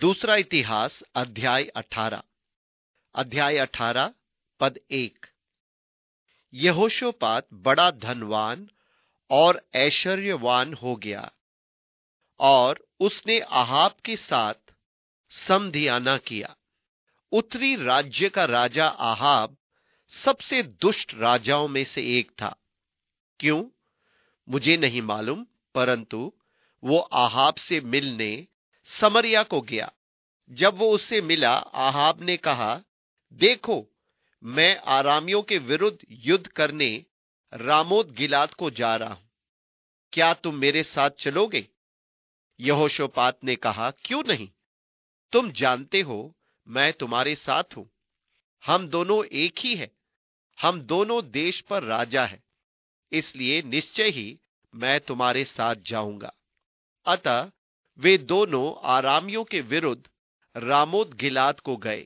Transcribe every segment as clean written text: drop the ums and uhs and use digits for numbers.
दूसरा इतिहास अध्याय 18 पद 1। यहोशापात बड़ा धनवान और ऐश्वर्यवान हो गया और उसने आहाब के साथ समधियाना किया। उत्तरी राज्य का राजा आहाब सबसे दुष्ट राजाओं में से एक था। क्यों मुझे नहीं मालूम, परंतु वो आहाब से मिलने समरिया को गया। जब वो उससे मिला, आहाब ने कहा, देखो, मैं आरामियों के विरुद्ध युद्ध करने रामोत गिलाद को जा रहा हूं, क्या तुम मेरे साथ चलोगे? यहोशापात ने कहा, क्यों नहीं, तुम जानते हो मैं तुम्हारे साथ हूं। हम दोनों एक ही हैं, हम दोनों देश पर राजा हैं, इसलिए निश्चय ही मैं तुम्हारे साथ जाऊंगा। अतः वे दोनों आरामियों के विरुद्ध रामोत गिलाद को गए।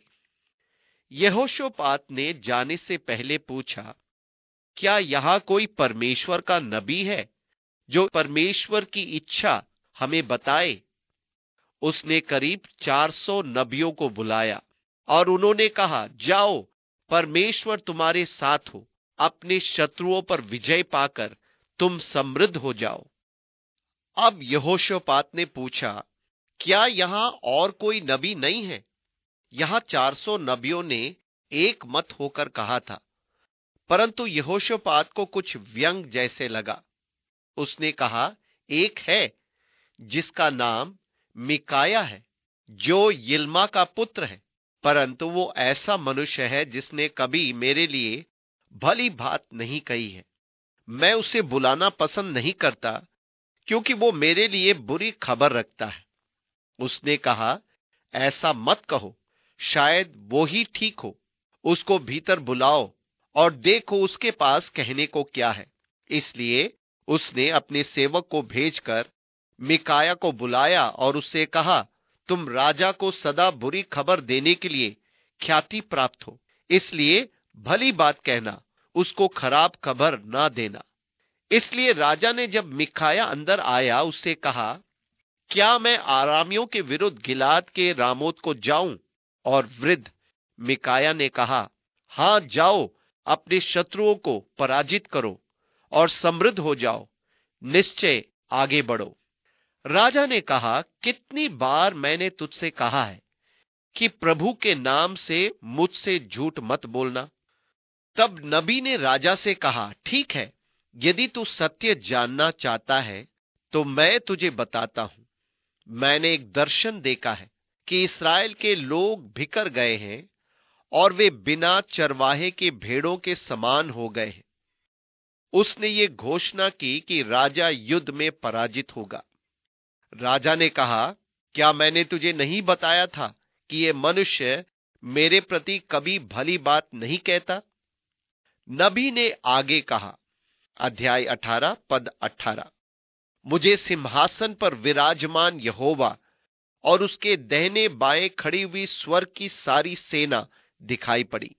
यहोशापात ने जाने से पहले पूछा, क्या यहां कोई परमेश्वर का नबी है जो परमेश्वर की इच्छा हमें बताए? उसने करीब 400 नबियों को बुलाया और उन्होंने कहा, जाओ, परमेश्वर तुम्हारे साथ हो, अपने शत्रुओं पर विजय पाकर तुम समृद्ध हो जाओ। अब यहोशापात ने पूछा, क्या यहां और कोई नबी नहीं है? यहां 400 नबियों ने एक मत होकर कहा था, परंतु यहोशापात को कुछ व्यंग जैसे लगा। उसने कहा, एक है जिसका नाम मिकाया है, जो यिल्मा का पुत्र है, परंतु वो ऐसा मनुष्य है जिसने कभी मेरे लिए भली बात नहीं कही है। मैं उसे बुलाना पसंद नहीं करता, क्योंकि वो मेरे लिए बुरी खबर रखता है। उसने कहा, ऐसा मत कहो, शायद वो ही ठीक हो। उसको भीतर बुलाओ और देखो उसके पास कहने को क्या है। इसलिए उसने अपने सेवक को भेजकर मिकाया को बुलाया और उससे कहा, तुम राजा को सदा बुरी खबर देने के लिए ख्याति प्राप्त हो, इसलिए भली बात कहना, उसको खराब खबर ना देना। इसलिए राजा ने जब मिकाया अंदर आया, उससे कहा, क्या मैं आरामियों के विरुद्ध गिलाद के रामोत को जाऊं? और वृद्ध मिकाया ने कहा, हां जाओ, अपने शत्रुओं को पराजित करो और समृद्ध हो जाओ, निश्चय आगे बढ़ो। राजा ने कहा, कितनी बार मैंने तुझसे कहा है कि प्रभु के नाम से मुझसे झूठ मत बोलना। तब नबी ने राजा से कहा, ठीक है, यदि तू सत्य जानना चाहता है तो मैं तुझे बताता हूं। मैंने एक दर्शन देखा है कि इस्राएल के लोग बिखर गए हैं और वे बिना चरवाहे के भेड़ों के समान हो गए हैं। उसने ये घोषणा की कि राजा युद्ध में पराजित होगा। राजा ने कहा, क्या मैंने तुझे नहीं बताया था कि ये मनुष्य मेरे प्रति कभी भली बात नहीं कहता? नबी ने आगे कहा, अध्याय 18 पद 18, मुझे सिंहासन पर विराजमान यहोवा और उसके दाहिने बाएं खड़ी हुई स्वर्ग की सारी सेना दिखाई पड़ी।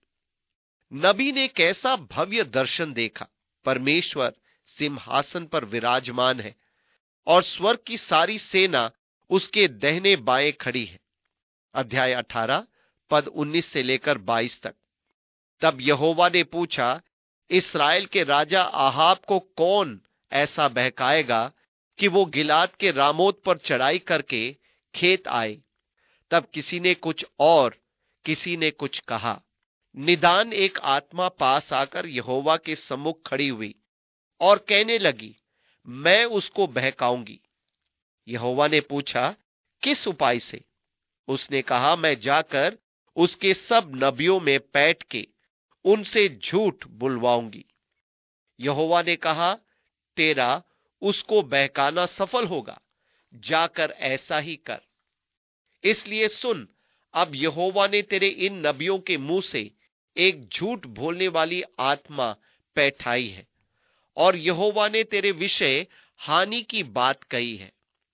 नबी ने कैसा भव्य दर्शन देखा। परमेश्वर सिंहासन पर विराजमान है और स्वर्ग की सारी सेना उसके दाहिने बाएं खड़ी है। अध्याय 18 पद 19 से लेकर 22 तक। तब यहोवा ने पूछा, इस्राएल के राजा आहाब को कौन ऐसा बहकाएगा कि वो गिलाद के रामोत पर चढ़ाई करके खेत आए? तब किसी ने कुछ और किसी ने कुछ कहा। निदान एक आत्मा पास आकर यहोवा के सम्मुख खड़ी हुई और कहने लगी, मैं उसको बहकाऊंगी। यहोवा ने पूछा, किस उपाय से? उसने कहा, मैं जाकर उसके सब नबियों में बैठ के उनसे झूठ बुलवाऊंगी। यहोवा ने कहा, तेरा उसको बहकाना सफल होगा, जाकर ऐसा ही कर। इसलिए सुन, अब यहोवा ने तेरे इन नबियों के मुंह से एक झूठ बोलने वाली आत्मा बैठाई है और यहोवा ने तेरे विषय हानि की बात कही है।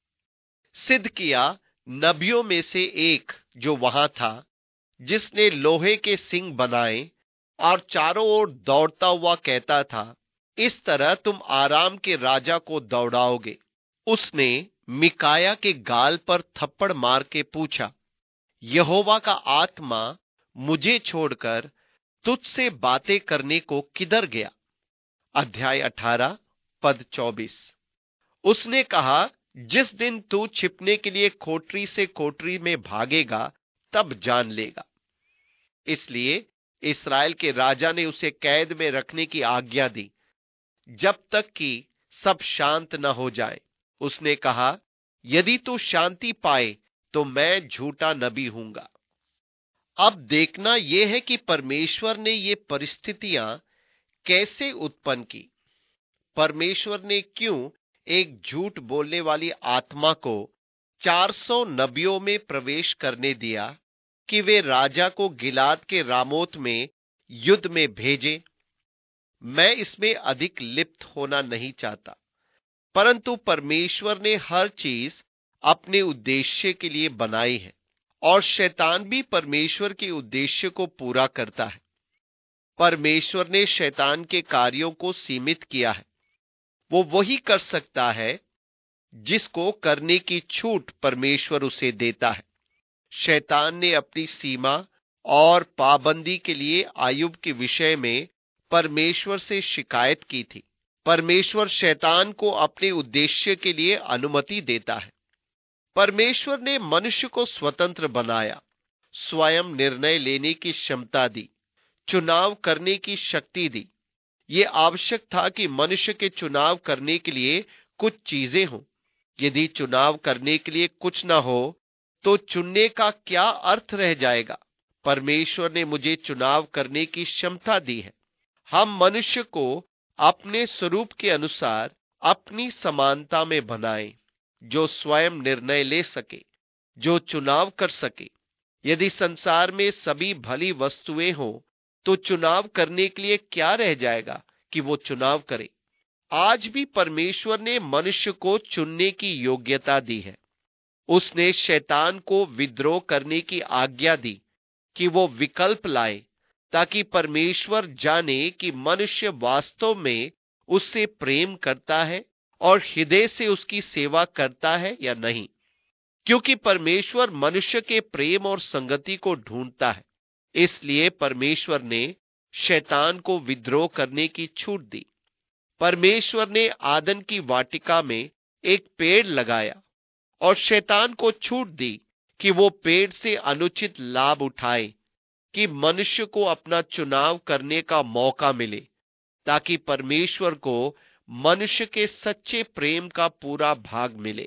सिद्ध किया नबियों में से एक जो वहां था, जिसने लोहे के सींग बनाए और चारों ओर दौड़ता हुआ कहता था, इस तरह तुम आराम के राजा को दौड़ाओगे। उसने मिकाया के गाल पर थप्पड़ मार के पूछा, यहोवा का आत्मा मुझे छोड़कर तुझसे बातें करने को किधर गया? अध्याय 18 पद 24। उसने कहा, जिस दिन तू छिपने के लिए कोठरी से कोठरी में भागेगा तब जान लेगा। इसलिए इस्राएल के राजा ने उसे कैद में रखने की आज्ञा दी जब तक कि सब शांत न हो जाए। उसने कहा, यदि तू शांति पाए तो मैं झूठा नबी हूंगा। अब देखना यह है कि परमेश्वर ने ये परिस्थितियां कैसे उत्पन्न की। परमेश्वर ने क्यों एक झूठ बोलने वाली आत्मा को 400 नबियों में प्रवेश करने दिया कि वे राजा को गिलाद के रामोत में युद्ध में भेजे? मैं इसमें अधिक लिप्त होना नहीं चाहता, परंतु परमेश्वर ने हर चीज अपने उद्देश्य के लिए बनाई है और शैतान भी परमेश्वर के उद्देश्य को पूरा करता है। परमेश्वर ने शैतान के कार्यों को सीमित किया है। वो वही कर सकता है जिसको करने की छूट परमेश्वर उसे देता है। शैतान ने अपनी सीमा और पाबंदी के लिए आयुब के विषय में परमेश्वर से शिकायत की थी। परमेश्वर शैतान को अपने उद्देश्य के लिए अनुमति देता है। परमेश्वर ने मनुष्य को स्वतंत्र बनाया, स्वयं निर्णय लेने की क्षमता दी, चुनाव करने की शक्ति दी। यह आवश्यक था कि मनुष्य के चुनाव करने के लिए कुछ चीजें हों। यदि चुनाव करने के लिए कुछ ना हो तो चुनने का क्या अर्थ रह जाएगा? परमेश्वर ने मुझे चुनाव करने की क्षमता दी है। हम मनुष्य को अपने स्वरूप के अनुसार अपनी समानता में बनाएं, जो स्वयं निर्णय ले सके, जो चुनाव कर सके। यदि संसार में सभी भली वस्तुएं हो तो चुनाव करने के लिए क्या रह जाएगा कि वो चुनाव करे? आज भी परमेश्वर ने मनुष्य को चुनने की योग्यता दी है। उसने शैतान को विद्रोह करने की आज्ञा दी कि वो विकल्प लाए, ताकि परमेश्वर जाने कि मनुष्य वास्तव में उससे प्रेम करता है और हृदय से उसकी सेवा करता है या नहीं। क्योंकि परमेश्वर मनुष्य के प्रेम और संगति को ढूंढता है, इसलिए परमेश्वर ने शैतान को विद्रोह करने की छूट दी। परमेश्वर ने आदन की वाटिका में एक पेड़ लगाया और शैतान को छूट दी कि वो पेड़ से अनुचित लाभ उठाए, कि मनुष्य को अपना चुनाव करने का मौका मिले, ताकि परमेश्वर को मनुष्य के सच्चे प्रेम का पूरा भाग मिले।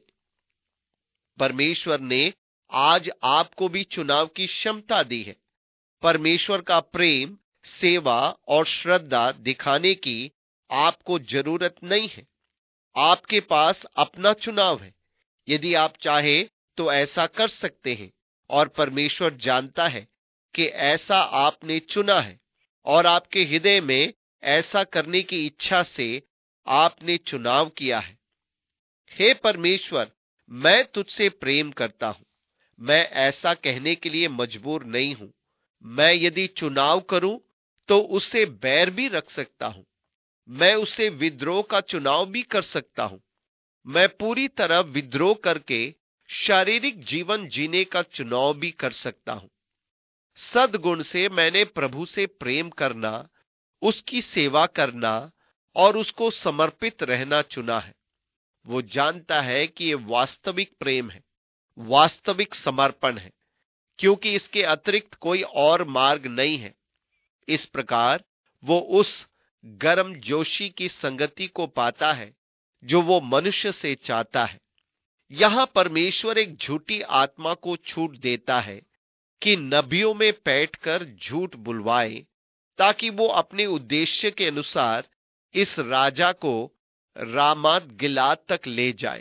परमेश्वर ने आज आपको भी चुनाव की क्षमता दी है। परमेश्वर का प्रेम, सेवा और श्रद्धा दिखाने की आपको जरूरत नहीं है। आपके पास अपना चुनाव है। यदि आप चाहे तो ऐसा कर सकते हैं, और परमेश्वर जानता है कि ऐसा आपने चुना है और आपके हृदय में ऐसा करने की इच्छा से आपने चुनाव किया है। हे परमेश्वर, मैं तुझसे प्रेम करता हूं। मैं ऐसा कहने के लिए मजबूर नहीं हूं। मैं यदि चुनाव करूं तो उससे बैर भी रख सकता हूं। मैं उससे विद्रोह का चुनाव भी कर सकता हूं। मैं पूरी तरह विद्रोह करके शारीरिक जीवन जीने का चुनाव भी कर सकता हूं। सद्गुण से मैंने प्रभु से प्रेम करना, उसकी सेवा करना और उसको समर्पित रहना चुना है। वो जानता है कि ये वास्तविक प्रेम है, वास्तविक समर्पण है, क्योंकि इसके अतिरिक्त कोई और मार्ग नहीं है। इस प्रकार वो उस गर्म जोशी की संगति को पाता है जो वो मनुष्य से चाहता है। यहां परमेश्वर एक झूठी आत्मा को छूट देता है कि नबियों में बैठकर झूठ बुलवाए, ताकि वो अपने उद्देश्य के अनुसार इस राजा को रामात गिलाद तक ले जाए।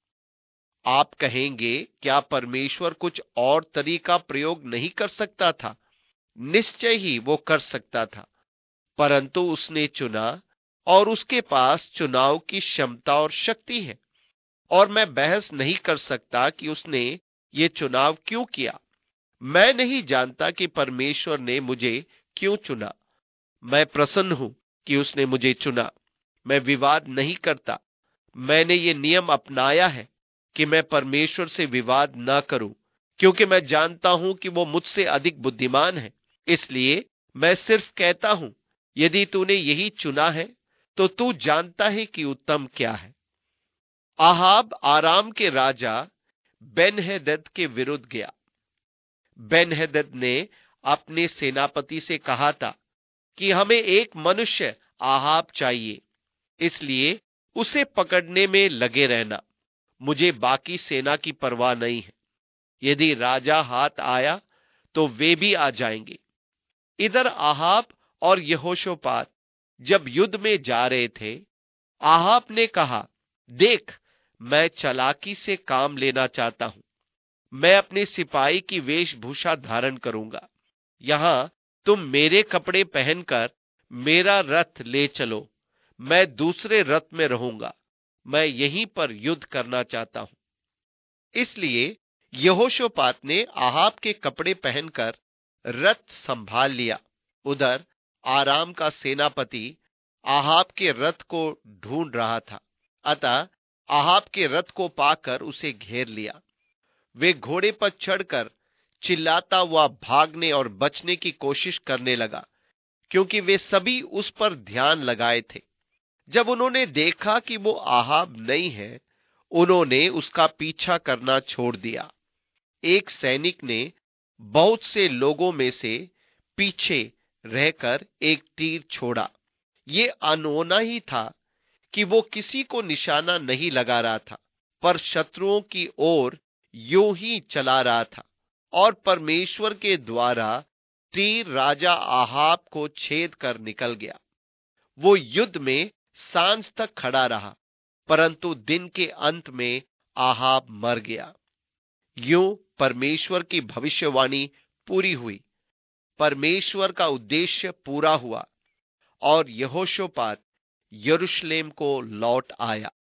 आप कहेंगे, क्या परमेश्वर कुछ और तरीका प्रयोग नहीं कर सकता था? निश्चय ही वो कर सकता था, परंतु उसने चुना और उसके पास चुनाव की क्षमता और शक्ति है। और मैं बहस नहीं कर सकता कि उसने ये चुनाव क्यों किया। मैं नहीं जानता कि परमेश्वर ने मुझे क्यों चुना। मैं प्रसन्न हूं कि उसने मुझे चुना। मैं विवाद नहीं करता। मैंने ये नियम अपनाया है कि मैं परमेश्वर से विवाद न करूं, क्योंकि मैं जानता हूं कि वो मुझसे अधिक बुद्धिमान है। इसलिए मैं सिर्फ कहता हूं, यदि तूने यही चुना है तो तू जानता है कि उत्तम क्या है। आहाब आराम के राजा बेन-हदद के विरुद्ध गया। बेन-हदद ने अपने सेनापति से कहा था कि हमें एक मनुष्य आहाब चाहिए, इसलिए उसे पकड़ने में लगे रहना। मुझे बाकी सेना की परवाह नहीं है। यदि राजा हाथ आया तो वे भी आ जाएंगे। इधर आहाब और यहोशापात जब युद्ध में जा रहे थे, आहाब ने कहा, देख, मैं चालाकी से काम लेना चाहता हूं। मैं अपने सिपाही की वेशभूषा धारण करूंगा। यहां तुम मेरे कपड़े पहनकर मेरा रथ ले चलो। मैं दूसरे रथ में रहूंगा। मैं यहीं पर युद्ध करना चाहता हूं। इसलिए यहोशापात ने आहाब के कपड़े पहनकर रथ संभाल लिया। उधर आराम का सेनापति आहाब के रथ को ढूंढ रहा था। अतः आहाब के रथ को पाकर उसे घेर लिया। वे घोड़े पर चढ़कर चिल्लाता हुआ भागने और बचने की कोशिश करने लगा, क्योंकि वे सभी उस पर ध्यान लगाए थे। जब उन्होंने देखा कि वो आहाब नहीं है, उन्होंने उसका पीछा करना छोड़ दिया। एक सैनिक ने बहुत से लोगों में से पीछे रहकर एक तीर छोड़ा। ये अनहोना ही था कि वो किसी को निशाना नहीं लगा रहा था, पर शत्रुओं की ओर यूं ही चला रहा था, और परमेश्वर के द्वारा तीर राजा आहाब को छेद कर निकल गया। वो युद्ध में सांझ तक खड़ा रहा, परंतु दिन के अंत में आहाब मर गया। यूं परमेश्वर की भविष्यवाणी पूरी हुई। परमेश्वर का उद्देश्य पूरा हुआ और यहोशापात यरूशलेम को लौट आया।